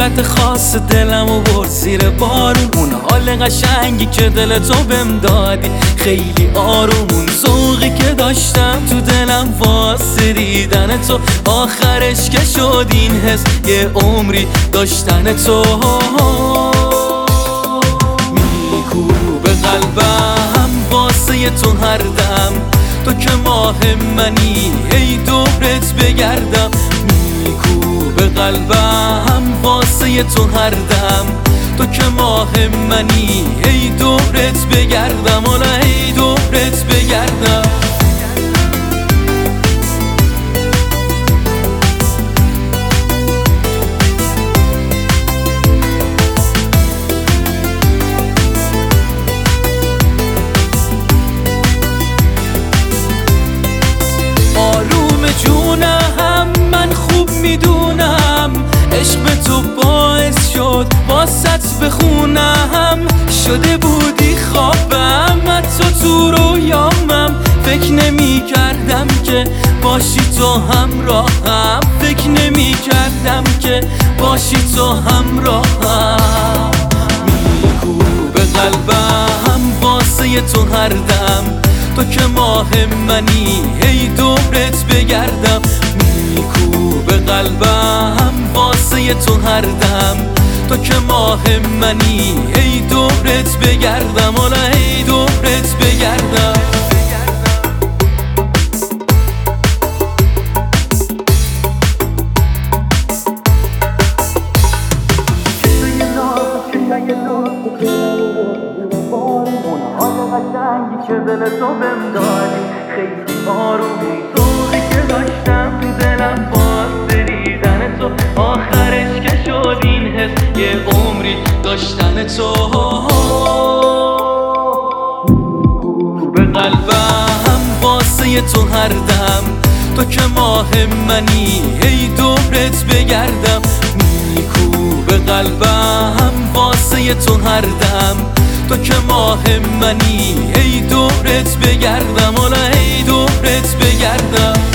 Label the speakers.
Speaker 1: حالت خاص دلم و برد زیر بارون، اون حال قشنگی که دل تو بهم دادی خیلی آروم، اون ذوقی که داشتم تو دلم واسه دیدن تو، آخرش که شد این حس یه عمری داشتن تو. میکوبه قلبم واسه تو هر دم، تو که ماه منی ای دورت بگردم. میکوبه قلبم واسه تو هر دم، تو که ماه منی ای دورت بگردم، حالا ای دورت بگردم. جونم من خوب میدونم عشق به تو باعث شد واسط بخونم، شده بودی خوابم حتی تو رویامم، فکر نمی کردم که باشی تو همراهم، فکر نمی کردم که باشی تو همراهم. میکوبه قلبم واسه تو هر دم، تو که ماه منی ای دورت بگردم. میکوبه قلبم واسه تو هر دم، تو که ماه منی ای دورت بگردم، حالا ای دورت بگردم. قشنگی که دل تو بهم دادی خیلی آرومی، ذوقی که داشتم تو دلم واسه دیدن تو، آخرش که شد این حس یه عمری داشتن تو. به قلبم واسه تو هر دم، تو که ماه منی ای دورت بگردم. میکوبه قلبم واسه تو هر دم، تو که ماه منی ای دورت بگردم، حالا ای دورت بگردم.